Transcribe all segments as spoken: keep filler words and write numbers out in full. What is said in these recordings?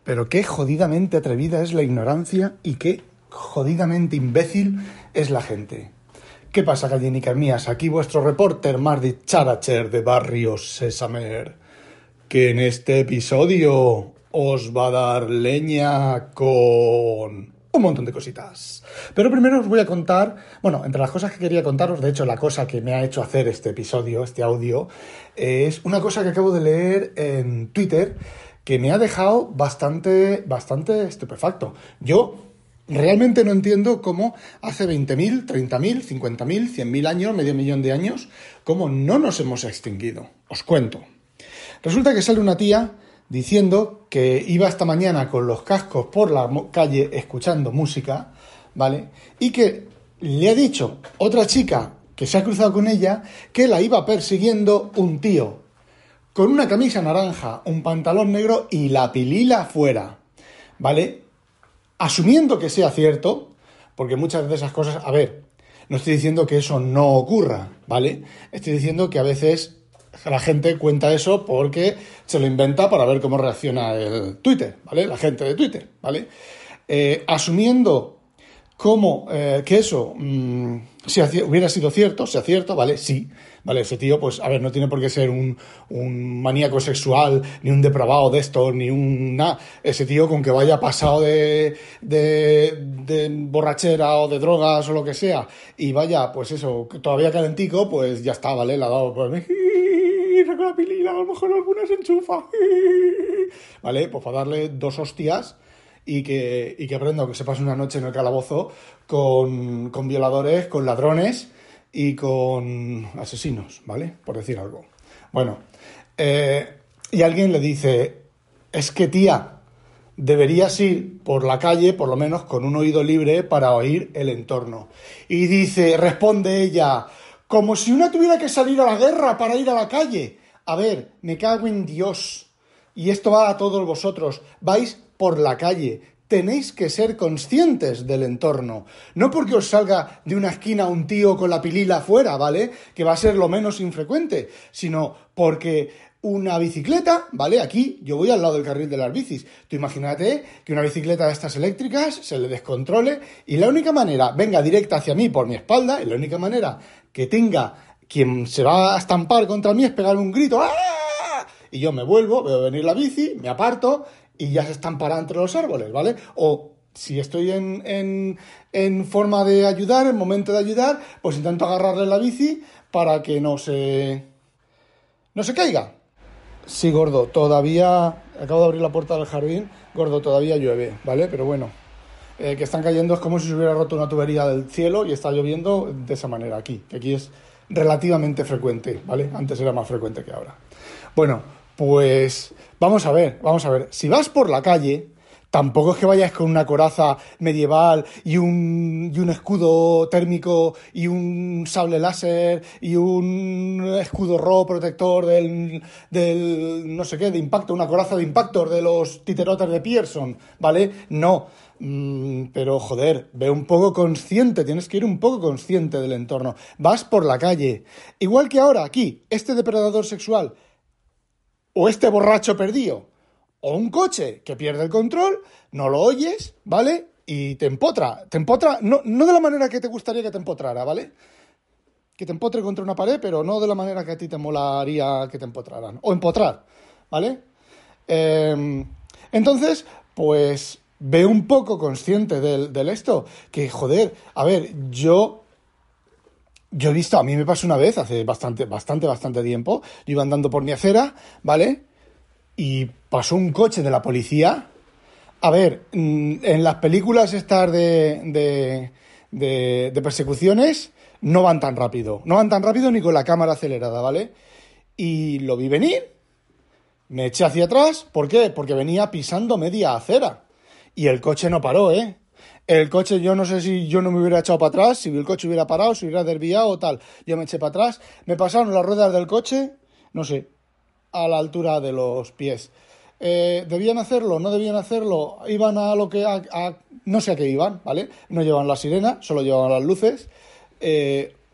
Pero qué jodidamente atrevida es la ignorancia y qué jodidamente imbécil es la gente. ¿Qué pasa, gallinicas mías? Aquí vuestro reporter Mardi Characher de Barrio Sesamer, que en este episodio os va a dar leña con un montón de cositas. Pero primero os voy a contar, bueno, entre las cosas que quería contaros, de hecho la cosa que me ha hecho hacer este episodio, este audio, es una cosa que acabo de leer en Twitter que me ha dejado bastante, bastante estupefacto. Yo realmente no entiendo cómo hace veinte mil, treinta mil, cincuenta mil, cien mil años, medio millón de años, cómo no nos hemos extinguido. Os cuento. Resulta que sale una tía diciendo que iba esta mañana con los cascos por la calle escuchando música, ¿vale? Y que le ha dicho otra chica que se ha cruzado con ella que la iba persiguiendo un tío con una camisa naranja, un pantalón negro y la pilila fuera, ¿vale? Asumiendo que sea cierto, porque muchas de esas cosas, a ver, no estoy diciendo que eso no ocurra, ¿vale? Estoy diciendo que a veces la gente cuenta eso porque se lo inventa para ver cómo reacciona el Twitter, ¿vale? La gente de Twitter, ¿vale? Eh, asumiendo como eh, que eso mmm, si hubiera sido cierto, sea cierto, ¿vale? Sí, ¿vale? Ese tío, pues, a ver, no tiene por qué ser un, un maníaco sexual, ni un depravado de esto, ni un... nada. Ese tío con que vaya pasado de, de, de borrachera o de drogas o lo que sea, y vaya, pues eso, todavía calentico, pues ya está, ¿vale? Le ha dado... Pues, saca la pilila, a lo mejor alguna se enchufa. ¿Vale? Pues para darle dos hostias y que, y que aprenda, que se pase una noche en el calabozo con, con violadores, con ladrones y con asesinos, ¿vale? Por decir algo. Bueno, eh, y alguien le dice, es que tía, deberías ir por la calle, por lo menos con un oído libre para oír el entorno. Y dice, responde ella, como si una tuviera que salir a la guerra para ir a la calle. A ver, me cago en Dios. Y esto va a todos vosotros. Vais por la calle. Tenéis que ser conscientes del entorno. No porque os salga de una esquina un tío con la pilila afuera, ¿vale? Que va a ser lo menos infrecuente. Sino porque una bicicleta, ¿vale? Aquí yo voy al lado del carril de las bicis. Tú imagínate que una bicicleta de estas eléctricas se le descontrole y la única manera, venga directa hacia mí por mi espalda, y la única manera que tenga quien se va a estampar contra mí es pegar un grito. ¡Ah! Y yo me vuelvo, veo venir la bici, me aparto y ya se estampará entre los árboles, ¿vale? O si estoy en, en, en forma de ayudar, en momento de ayudar, pues intento agarrarle la bici para que no se, no se caiga. Sí, gordo, todavía... Acabo de abrir la puerta del jardín. Gordo, todavía llueve, ¿vale? Pero bueno, eh, que están cayendo es como si se hubiera roto una tubería del cielo y está lloviendo de esa manera aquí, que aquí es relativamente frecuente, ¿vale? Antes era más frecuente que ahora. Bueno, pues vamos a ver, vamos a ver. Si vas por la calle, tampoco es que vayas con una coraza medieval y un, y un escudo térmico y un sable láser y un escudo ro protector del, del, no sé qué, de impacto, una coraza de impactor de los titerotes de Pearson, ¿vale? No, mm, pero joder, ve un poco consciente, tienes que ir un poco consciente del entorno. Vas por la calle, igual que ahora aquí, este depredador sexual o este borracho perdido, o un coche que pierde el control, no lo oyes, ¿vale? Y te empotra. Te empotra, no, no de la manera que te gustaría que te empotrara, ¿vale? Que te empotre contra una pared, pero no de la manera que a ti te molaría que te empotraran. O empotrar, ¿vale? Eh, entonces, pues, ve un poco consciente del, del esto. Que, joder, a ver, yo... Yo he visto, a mí me pasó una vez, hace bastante, bastante, bastante tiempo, yo iba andando por mi acera, ¿vale? Y pasó un coche de la policía. A ver, en las películas estas de, de, de, de persecuciones no van tan rápido. No van tan rápido ni con la cámara acelerada, ¿vale? Y lo vi venir, me eché hacia atrás. ¿Por qué? Porque venía pisando media acera. Y el coche no paró, ¿eh? El coche, yo no sé si yo no me hubiera echado para atrás, si el coche hubiera parado, si hubiera desviado o tal. Yo me eché para atrás, me pasaron las ruedas del coche, no sé, a la altura de los pies. Eh, ¿Debían hacerlo? ¿No debían hacerlo? Iban a lo que... A, a, no sé a qué iban, ¿vale? No llevaban la sirena, solo llevaban las luces. Eh,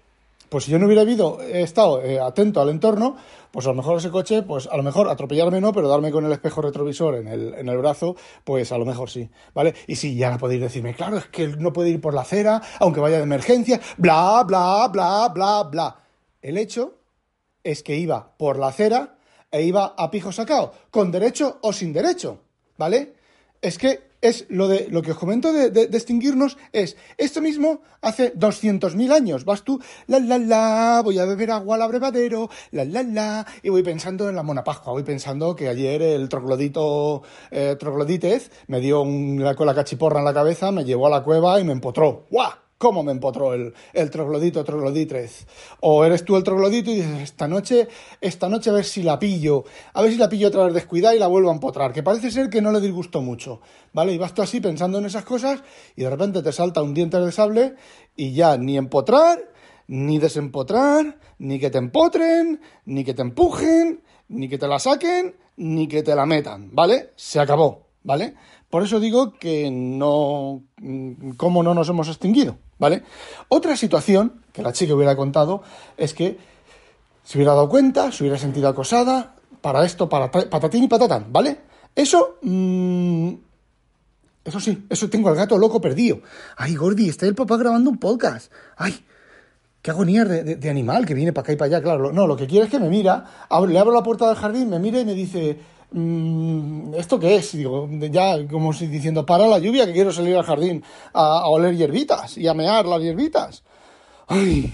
pues si yo no hubiera habido, he estado eh, atento al entorno, pues a lo mejor ese coche, pues a lo mejor atropellarme no, pero darme con el espejo retrovisor en el, en el brazo, pues a lo mejor sí, ¿vale? Y sí, ya no podéis decirme, claro, es que no puede ir por la acera, aunque vaya de emergencia, bla, bla, bla, bla, bla. El hecho es que iba por la acera e iba a pijo sacado, con derecho o sin derecho, ¿vale? Es que es lo de lo que os comento de, de, de extinguirnos, es esto mismo hace doscientos mil años. Vas tú, la, la, la, voy a beber agua al abrevadero, la, la, la, y voy pensando en la Mona Pascua, voy pensando que ayer el troglodito, eh, troglodítez me dio una con la cachiporra en la cabeza, me llevó a la cueva y me empotró. ¡Guau! ¿Cómo me empotró el, el troglodito, trogloditres? O eres tú el troglodito y dices, esta noche, esta noche a ver si la pillo, a ver si la pillo otra vez descuidada y la vuelvo a empotrar, que parece ser que no le disgustó mucho, ¿vale? Y vas tú así pensando en esas cosas y de repente te salta un diente de sable y ya ni empotrar, ni desempotrar, ni que te empotren, ni que te empujen, ni que te la saquen, ni que te la metan, ¿vale? Se acabó, ¿vale? Por eso digo que no, cómo no nos hemos extinguido, ¿vale? Otra situación que la chica hubiera contado es que se hubiera dado cuenta, se hubiera sentido acosada, para esto, para patatín y patatán, ¿vale? Eso, mmm, eso sí, eso tengo al gato loco perdido. Ay, Gordi, está el papá grabando un podcast. Ay, qué agonía de, de, de animal que viene para acá y para allá, claro. No, lo que quiere es que me mira, le abro la puerta del jardín, me mira y me dice, mmm, ¿esto qué es? Y digo, ya como si diciendo, para la lluvia que quiero salir al jardín a, a oler hierbitas y a mear las hierbitas. Ay.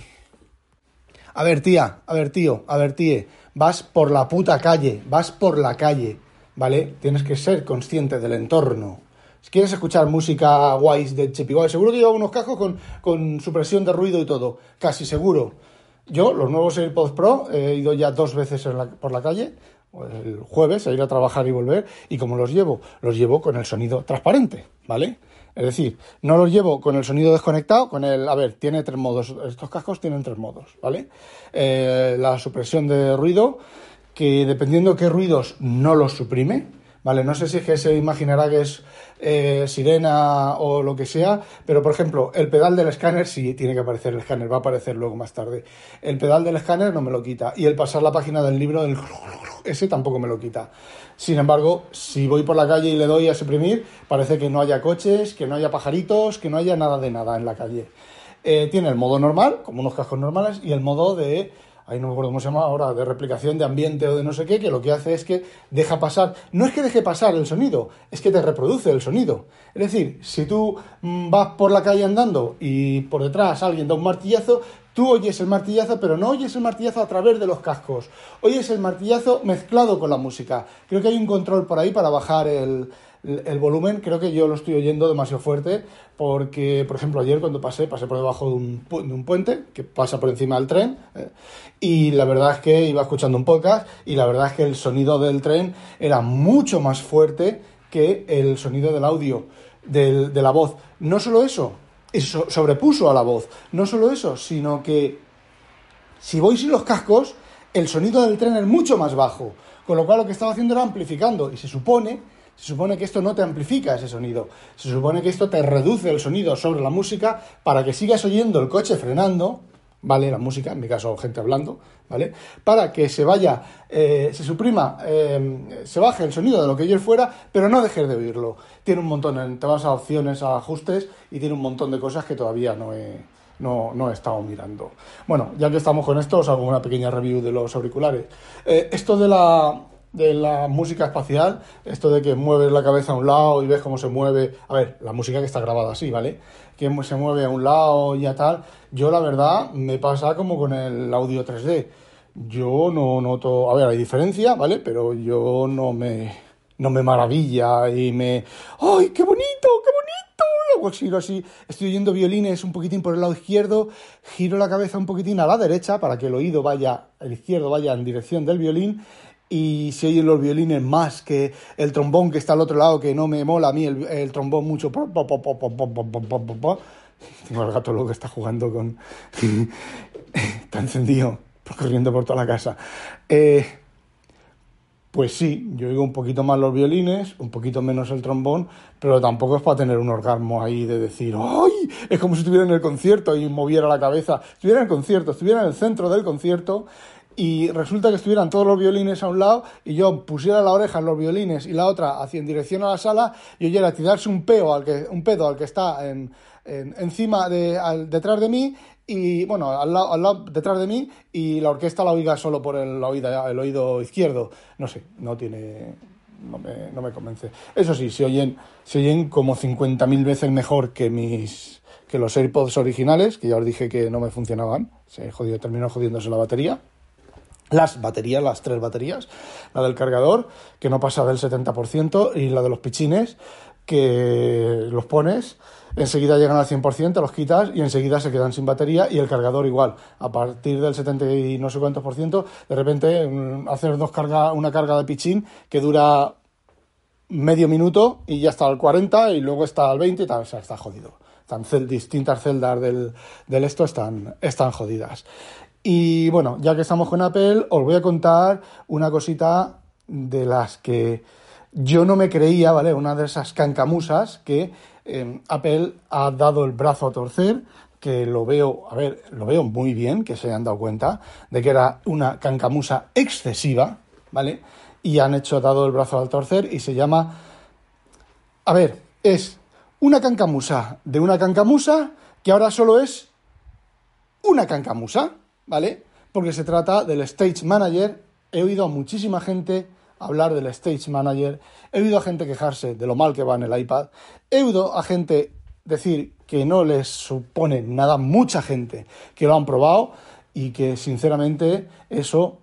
A ver, tía, a ver, tío, a ver, tíe, vas por la puta calle, vas por la calle, ¿vale? Tienes que ser consciente del entorno. Si quieres escuchar música guays de Chipiguay, seguro que lleva unos cascos con, con supresión de ruido y todo, casi seguro. Yo, los nuevos AirPods Pro, he ido ya dos veces en la, por la calle, el jueves, a ir a trabajar y volver, y como los llevo, los llevo con el sonido transparente, ¿vale? Es decir, no los llevo con el sonido desconectado, con el... A ver, tiene tres modos, estos cascos tienen tres modos, ¿vale? Eh, la supresión de ruido, que dependiendo de qué ruidos no los suprime, ¿vale? No sé si es que se imaginará que es eh, sirena o lo que sea, pero por ejemplo, el pedal del escáner sí tiene que aparecer el escáner, va a aparecer luego más tarde. El pedal del escáner no me lo quita, y el pasar la página del libro, el... ese tampoco me lo quita. Sin embargo, si voy por la calle y le doy a suprimir, parece que no haya coches, que no haya pajaritos, que no haya nada de nada en la calle. Eh, tiene el modo normal, como unos cascos normales, y el modo de... ahí no me acuerdo cómo se llama ahora, de replicación de ambiente o de no sé qué, que lo que hace es que deja pasar, no es que deje pasar el sonido, es que te reproduce el sonido. Es decir, si tú mmm, vas por la calle andando y por detrás alguien da un martillazo, tú oyes el martillazo, pero no oyes el martillazo a través de los cascos, oyes el martillazo mezclado con la música. Creo que hay un control por ahí para bajar el... el volumen, creo que yo lo estoy oyendo demasiado fuerte porque, por ejemplo, ayer cuando pasé, pasé por debajo de un, pu- de un puente que pasa por encima del tren eh, y la verdad es que iba escuchando un podcast y la verdad es que el sonido del tren era mucho más fuerte que el sonido del audio, del, de la voz. No solo eso, eso sobrepuso a la voz. No solo eso, sino que si voy sin los cascos, el sonido del tren es mucho más bajo, con lo cual lo que estaba haciendo era amplificando y se supone... Se supone que esto no te amplifica ese sonido, se supone que esto te reduce el sonido sobre la música para que sigas oyendo el coche frenando, ¿vale? La música, en mi caso gente hablando, ¿vale? Para que se vaya, eh, se suprima, eh, se baje el sonido de lo que oyes fuera, pero no dejes de oírlo. Tiene un montón, te vas a opciones, a ajustes y tiene un montón de cosas que todavía no he, no, no he estado mirando. Bueno, ya que estamos con esto, os hago una pequeña review de los auriculares. Eh, esto de la... de la música espacial, esto de que mueves la cabeza a un lado y ves cómo se mueve, a ver, la música que está grabada así, ¿vale? Que se mueve a un lado y a tal, yo la verdad me pasa como con el audio tres D, yo no noto, a ver, hay diferencia, ¿vale? Pero yo no me, no me maravilla y me, ¡ay, qué bonito, qué bonito! Luego giro así, estoy oyendo violines un poquitín por el lado izquierdo, giro la cabeza un poquitín a la derecha para que el oído vaya, el izquierdo vaya en dirección del violín. Y se oyen los violines más que el trombón que está al otro lado, que no me mola a mí el, el trombón mucho. Tengo al gato loco que está jugando con... está encendido, corriendo por toda la casa. Eh, Pues sí, yo oigo un poquito más los violines, un poquito menos el trombón, pero tampoco es para tener un orgasmo ahí de decir, ¡ay! Es como si estuviera en el concierto y moviera la cabeza. Estuviera en el concierto, estuviera en el centro del concierto y resulta que estuvieran todos los violines a un lado y yo pusiera la oreja en los violines y la otra hacia en dirección a la sala y oyera tirarse un peo al que, un pedo al que está en, en, encima de, al, detrás de mí y bueno, al lado, al lado, detrás de mí y la orquesta la oiga solo por el, la oída, el oído izquierdo. No sé, no tiene... No me, no me convence. Eso sí, se oyen, se oyen como cincuenta mil veces mejor que mis que los AirPods originales, que ya os dije que no me funcionaban. Se jodió, terminó jodiéndose la batería. Las baterías, las tres baterías, la del cargador, que no pasa del setenta por ciento, y la de los pichines, que los pones, enseguida llegan al cien por ciento, los quitas y enseguida se quedan sin batería, y el cargador igual, a partir del setenta y no sé cuántos por ciento, de repente hacer dos carga, una carga de pichín que dura medio minuto y ya está al cuarenta y luego está al veinte y tal, o sea, está jodido. Están cel, distintas celdas del, del esto están, están jodidas. Y bueno, ya que estamos con Apple, os voy a contar una cosita de las que yo no me creía, ¿vale? Una de esas cancamusas que eh, Apple ha dado el brazo a torcer, que lo veo, a ver, lo veo muy bien, que se hayan dado cuenta de que era una cancamusa excesiva, ¿vale? Y han hecho, dado el brazo al torcer y se llama, a ver, es una cancamusa de una cancamusa que ahora solo es una cancamusa, ¿vale? Porque se trata del Stage Manager. He oído a muchísima gente hablar del Stage Manager, he oído a gente quejarse de lo mal que va en el iPad, he oído a gente decir que no les supone nada, mucha gente que lo han probado y que sinceramente eso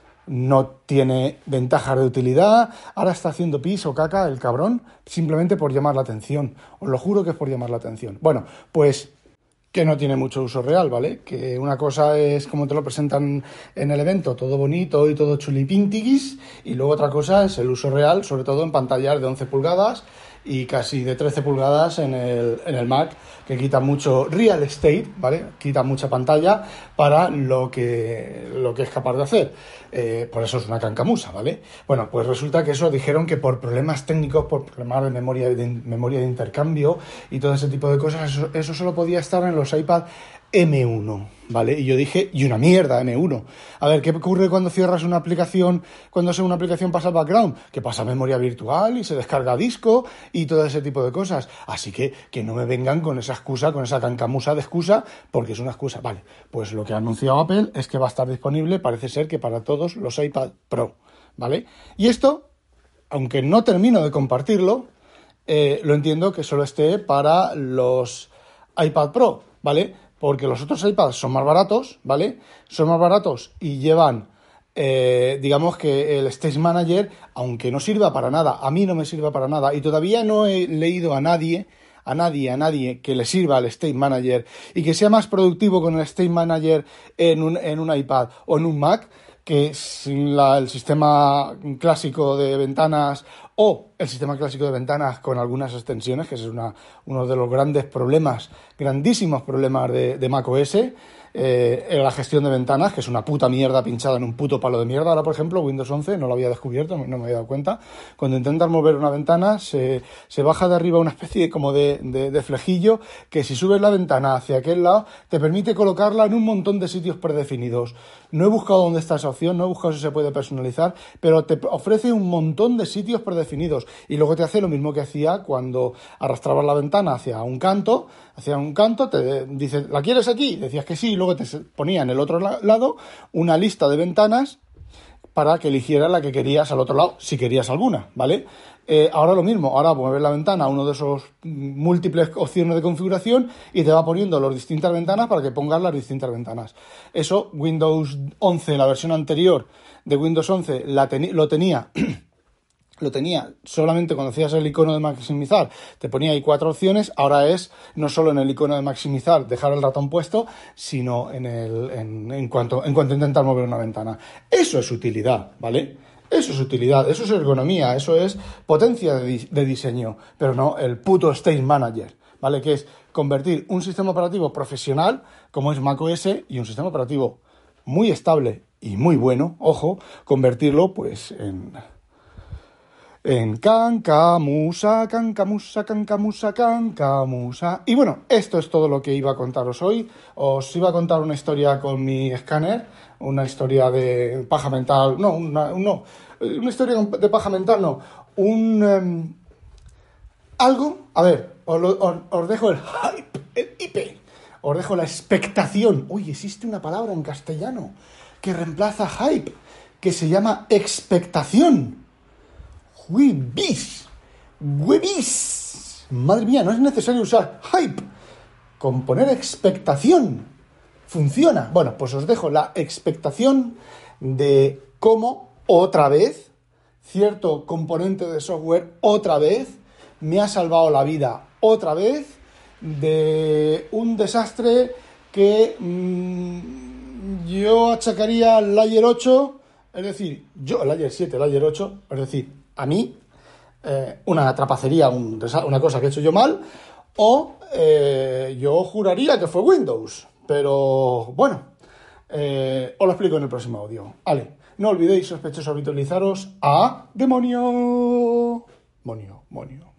no tiene ventajas de utilidad. Ahora está haciendo pis o caca el cabrón simplemente por llamar la atención. Os lo juro que es por llamar la atención. Bueno, pues que no tiene mucho uso real, ¿vale? Que una cosa es como te lo presentan en el evento, todo bonito y todo chulipintiquis, y luego otra cosa es el uso real, sobre todo en pantallas de once pulgadas y casi de trece pulgadas en el, en el Mac, que quita mucho real estate, ¿vale? Quita mucha pantalla para lo que, lo que es capaz de hacer. Eh, por eso es una cancamusa, ¿vale? Bueno, pues resulta que eso dijeron que por problemas técnicos, por problemas de memoria de, memoria de intercambio y todo ese tipo de cosas, eso, eso solo podía estar en los iPad eme uno, ¿vale? Y yo dije, y una mierda, eme uno. A ver, ¿qué ocurre cuando cierras una aplicación, cuando una aplicación pasa al background? Que pasa a memoria virtual y se descarga disco y todo ese tipo de cosas. Así que que no me vengan con esa excusa, con esa cancamusa de excusa, porque es una excusa. Vale, pues lo que ha anunciado Apple es que va a estar disponible, parece ser que para todos los iPad Pro, ¿vale? Y esto, aunque no termino de compartirlo, eh, lo entiendo que solo esté para los iPad Pro, ¿vale? Porque los otros iPads son más baratos, ¿vale? Son más baratos y llevan, eh, digamos que el Stage Manager, aunque no sirva para nada, a mí no me sirva para nada, y todavía no he leído a nadie, a nadie, a nadie que le sirva el Stage Manager y que sea más productivo con el Stage Manager en un, en un iPad o en un Mac, que sin la, el sistema clásico de ventanas o el sistema clásico de ventanas con algunas extensiones, que ese es una, uno de los grandes problemas, grandísimos problemas de, de macOS, eh, en la gestión de ventanas, que es una puta mierda pinchada en un puto palo de mierda. Ahora, por ejemplo, Windows once, no lo había descubierto, no me había dado cuenta, cuando intentas mover una ventana se, se baja de arriba una especie como de, de, de flejillo que si subes la ventana hacia aquel lado te permite colocarla en un montón de sitios predefinidos. No he buscado dónde está esa opción, no he buscado si se puede personalizar, pero te ofrece un montón de sitios predefinidos y luego te hace lo mismo que hacía cuando arrastrabas la ventana hacia un canto, hacia un canto, te dice, ¿la quieres aquí? Decías que sí, y luego te ponía en el otro lado una lista de ventanas para que eligieras la que querías al otro lado, si querías alguna, ¿vale? Eh, ahora lo mismo, ahora mueves la ventana a uno de esos múltiples opciones de configuración y te va poniendo las distintas ventanas para que pongas las distintas ventanas. Eso Windows once, la versión anterior de Windows once, la teni- lo tenía... lo tenía solamente cuando hacías el icono de maximizar, te ponía ahí cuatro opciones. Ahora es no solo en el icono de maximizar dejar el ratón puesto, sino en el en, en cuanto en cuanto intentar mover una ventana. Eso es utilidad, ¿vale? Eso es utilidad, eso es ergonomía, eso es potencia de, de diseño, pero no el puto Stage Manager, ¿vale? Que es convertir un sistema operativo profesional como es macOS y un sistema operativo muy estable y muy bueno, ojo, convertirlo pues en En Cancamusa, Cancamusa, Cancamusa, Cancamusa. Y bueno, esto es todo lo que iba a contaros hoy. Os iba a contar una historia con mi escáner, una historia de paja mental, no, una, no, una historia de paja mental, no, un... Um, algo, a ver, os, os, os dejo el hype, el hipe, os dejo la expectación. Uy, existe una palabra en castellano que reemplaza hype, que se llama expectación. ¡Huibis! ¡Huibis! Madre mía, no es necesario usar hype. Con poner expectación funciona. Bueno, pues os dejo la expectación de cómo otra vez cierto componente de software otra vez me ha salvado la vida otra vez de un desastre que mmm, yo achacaría al Layer ocho, es decir, yo, el Layer siete, el Layer ocho, es decir, a mí, eh, una trapacería, un desa- una cosa que he hecho yo mal, o eh, yo juraría que fue Windows, pero bueno, eh, os lo explico en el próximo audio. Vale, no olvidéis, sospechosos, habitualizaros a demonio, monio, monio.